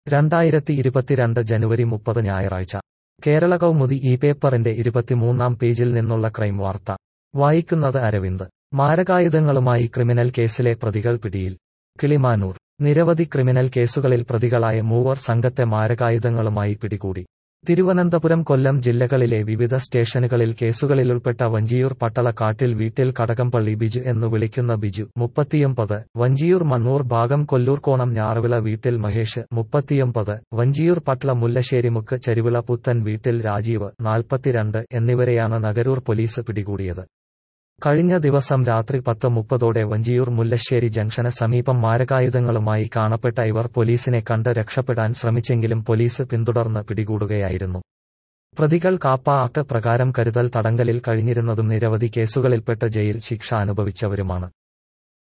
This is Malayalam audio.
2022 ജനുവരി 30 ഞായറാഴ്ച കേരള കൗമുദി ഈ പേപ്പറിന്റെ 23-ാം പേജിൽ നിന്നുള്ള ക്രൈം വാർത്ത വായിക്കുന്നത് അരവിന്ദ്. മാരകായുധങ്ങളുമായി ക്രിമിനൽ കേസിലെ പ്രതികൾ പിടിയിൽ. കിളിമാനൂർ. നിരവധി ക്രിമിനൽ കേസുകളിൽ പ്രതികളായ മൂവർ സംഘത്തെ മാരകായുധങ്ങളുമായി പിടികൂടി. തിരുവനന്തപുരം, കൊല്ലം ജില്ലകളിലെ വിവിധ സ്റ്റേഷനുകളിൽ കേസുകളിലുൾപ്പെട്ട വഞ്ചിയൂർ പട്ടളക്കാട്ടിൽ വീട്ടിൽ കടകംപള്ളി ബിജു എന്നു വിളിക്കുന്ന ബിജു 39, വഞ്ചിയൂർ മണ്ണൂർ ഭാഗം കൊല്ലൂർക്കോണം ഞാറുവിള വീട്ടിൽ മഹേഷ് 39, വഞ്ചിയൂർ പട്ള മുല്ലശ്ശേരിമുക്ക് ചരിവിള പുത്തൻ വീട്ടിൽ രാജീവ് 42 എന്നിവരെയാണ് നഗരൂർ പോലീസ് പിടികൂടിയത്. കഴിഞ്ഞ ദിവസം രാത്രി 10:30 വഞ്ചിയൂർ മുല്ലശ്ശേരി ജംഗ്ഷന് സമീപം മാരകായുധങ്ങളുമായി കാണപ്പെട്ട ഇവർ പോലീസിനെ കണ്ട് രക്ഷപ്പെടാൻ ശ്രമിച്ചെങ്കിലും പോലീസ് പിന്തുടർന്ന് പിടികൂടുകയായിരുന്നു. പ്രതികൾ കാപ്പ ആക്ട് പ്രകാരം കരുതൽ തടങ്കലിൽ കഴിഞ്ഞിരുന്നതും നിരവധി കേസുകളിൽപ്പെട്ട് ജയിൽ ശിക്ഷ അനുഭവിച്ചവരുമാണ്.